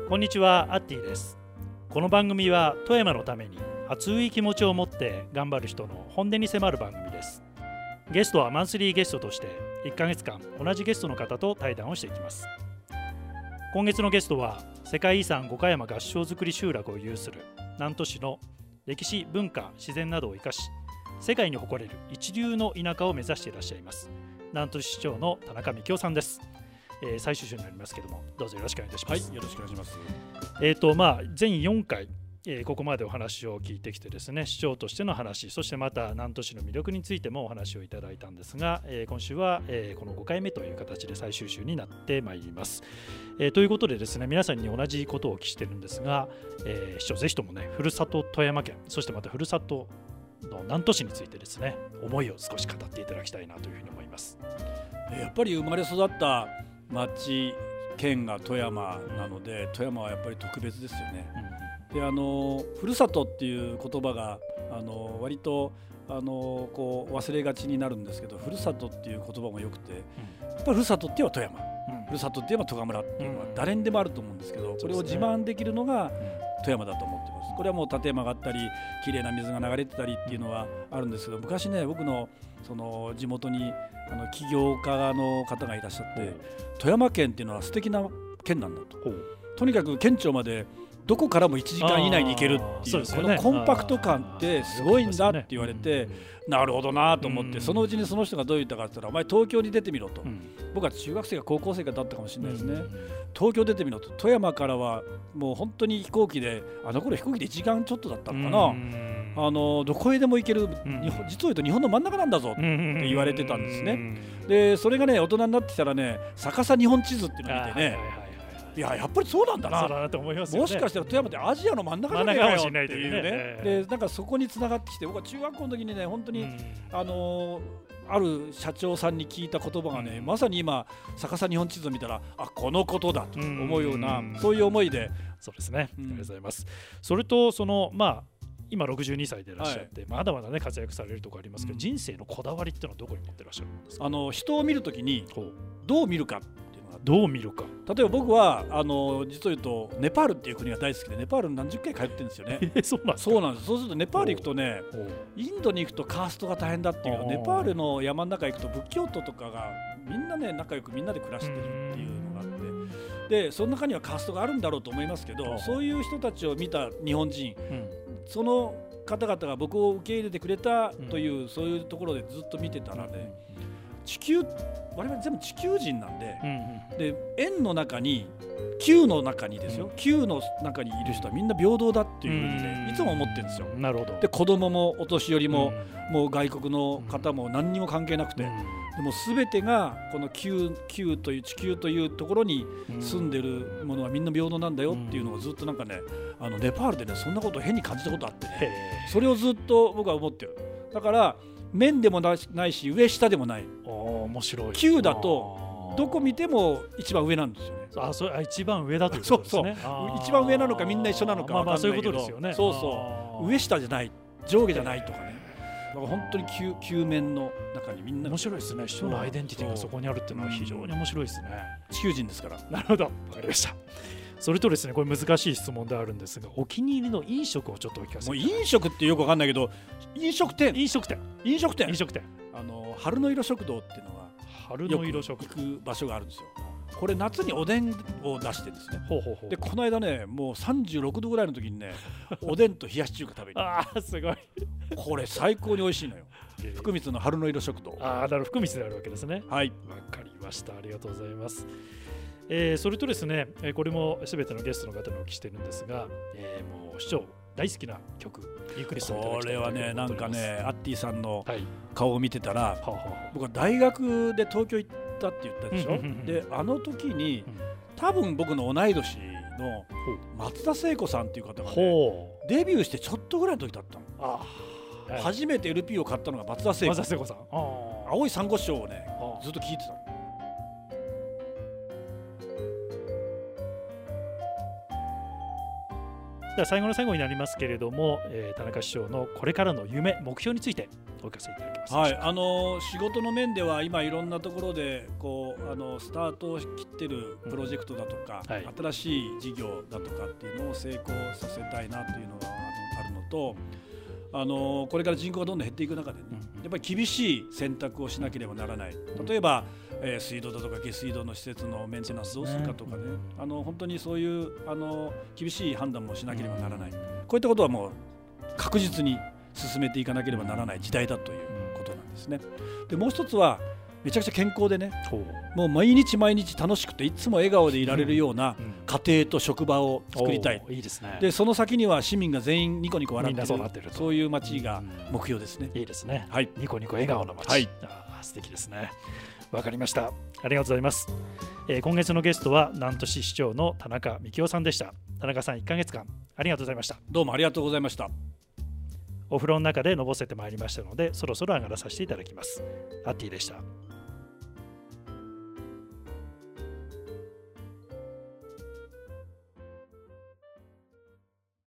こんにちは、アッティです。この番組は富山のために熱い気持ちを持って頑張る人の本音に迫る番組です。ゲストはマンスリーゲストとして1ヶ月間同じゲストの方と対談をしていきます。今月のゲストは世界遺産五箇山合掌造り集落を有する南砺市の歴史、文化、自然などを生かし世界に誇れる一流の田舎を目指していらっしゃいます南砺市長の田中幹夫さんです。最終週になりますけども、どうぞよろしくお願いいたします。 はい、よろしくお願いします。 全4回、ここまでお話を聞いてきてですね、市長としての話、そしてまた南砺市の魅力についてもお話をいただいたんですが、今週は、この5回目という形で最終週になってまいります。ということでですね、皆さんに同じことをお聞きしてるんですが、市長ぜひともね、ふるさと富山県、そしてまたふるさとの南砺市についてですね、思いを少し語っていただきたいなというふうに思います。 やっぱり生まれ育った町県が富山なので、富山はやっぱり特別ですよね。でふるさとっていう言葉が割とこう忘れがちになるんですけど、ふるさとっていう言葉もよくて、やっぱりふるさとって言えば富山、ふるさとって言えば戸賀村っていうのは誰にでもあると思うんですけど、これを自慢できるのが富山だと思ってます。これはもう立山があったり綺麗な水が流れてたりっていうのはあるんですけど、昔ね、僕のその地元に起業家の方がいらっしゃって、富山県っていうのは素敵な県なんだと。とにかく県庁までどこからも1時間以内に行けるっていう、このコンパクト感ってすごいんだって言われて、なるほどなと思って、そのうちにその人がどう言ったかって言ったら、お前東京に出てみろと。僕は中学生か高校生かだったかもしれないですね。東京出てみろと。富山からはもう本当に飛行機で、あの頃飛行機で1時間ちょっとだったのかな、どこへでも行ける、実を言うと日本の真ん中なんだぞって言われてたんですね。でそれがね、大人になってきたらね、逆さ日本地図っていうのを見てね、やっぱりそうなんだなと思いますよね。もしかしたら富山ってアジアの真ん中じゃないかよっていうね。でなんかそこに繋がってきて、僕は中学校の時にね、本当にある社長さんに聞いた言葉がね、まさに今逆さ日本地図を見たら、あ、このことだと思うような、そういう思いで。 そうですね、ありがとうございます。それと今62歳でいらっしゃって、まだまだね活躍されるところありますけど、人生のこだわりっていうのはどこに持ってらっしゃるんですか？ 人を見るときにどう見るか、 どう見るか。 例えば僕は実を言うとネパールっていう国が大好きで、ネパールに何十回通ってるんですよね。 そうなんですか？ そうなんです。そうするとネパール行くとね、インドに行くとカーストが大変だっていうか、ネパールの山の中行くと仏教徒とかがみんなね、仲良くみんなで暮らしてるっていうのがあって、でその中にはカーストがあるんだろうと思いますけど、そういう人たちを見た日本人、その方々が僕を受け入れてくれたという、そういうところでずっと見てたらね、我々全部地球人なんで、で円の中に球の中にですよ、球の中にいる人はみんな平等だっていうふうにね、いつも思ってるんですよ。 なるほど。 で子供もお年寄りも、もう外国の方も何にも関係なくて、でも全てがこの球という地球というところに住んでるものはみんな平等なんだよっていうのをずっとなんかね、ネパールでね、そんなことを変に感じたことあってね、それをずっと僕は思ってる。だから面でもないし上下でもない。 面白い。 球だとどこ見ても一番上なんですよね。 それ一番上だということですね。 そう一番上なのかみんな一緒なのか分かんないけど、 そういうことですよね。 そう上下じゃない、上下じゃないとかね。だから本当に球面の中にみんな面白いですね。人のアイデンティティがそこにあるっていうのは非常に面白いですね。 地球人ですから。 なるほど、わかりました。それとですね、これ難しい質問であるんですが、お気に入りの飲食をちょっとお聞かせください。 もう飲食ってよくわかんないけど、飲食店春の色食堂っていうのは春の色食堂行く場所があるんですよ。これ夏におでんを出してですね。でこの間ね、もう36度ぐらいの時にね、おでんと冷やし中華食べにすごい。 これ最高に美味しいのよ。福光の春の色食堂。 だから福光であるわけですね。 はい、 わかりました。ありがとうございます。それとですね、これもすべてのゲストの方にお聞きしてるんですが、もう市長大好きな曲、リクエストいただきたいと思います。 これはね、なんかね、アッティさんの顔を見てたら、僕は大学で東京行ったって言ったでしょ。であの時に多分僕の同い年の松田聖子さんっていう方がね、デビューしてちょっとぐらいの時だったの。初めて LP を買ったのが松田聖子さん。青い珊瑚礁をね、ずっと聴いてた。 では最後の最後になりますけれども、田中市長のこれからの夢、目標についてお聞かせいただけますはい、 でしょうか。 仕事の面では今いろんなところでスタートを切ってるプロジェクトだとか、 はい、 新しい事業だとかっていうのを成功させたいなというのがあるのと、これから人口がどんどん減っていく中でね、やっぱり厳しい選択をしなければならない。例えば、水道だとか下水道の施設のメンテナンスどうするかとかね、本当にそういう厳しい判断もしなければならない。こういったことはもう確実に進めていかなければならない時代だということなんですね。でもう一つはめちゃくちゃ健康でね、もう毎日毎日楽しくていつも笑顔でいられるような家庭と職場を作りたい。 いいですね。 でその先には市民が全員ニコニコ笑ってる、そういう街が目標ですね。 いいですね、 はい、 ニコニコ笑顔の街、 はい、 素敵ですね。わかりました。ありがとうございます。今月のゲストは南砺市市長の田中幹夫さんでした。田中さん、1ヶ月間ありがとうございました。 どうもありがとうございました。 お風呂の中でのぼせてまいりましたので、そろそろ上がらさせていただきます。アッティでした。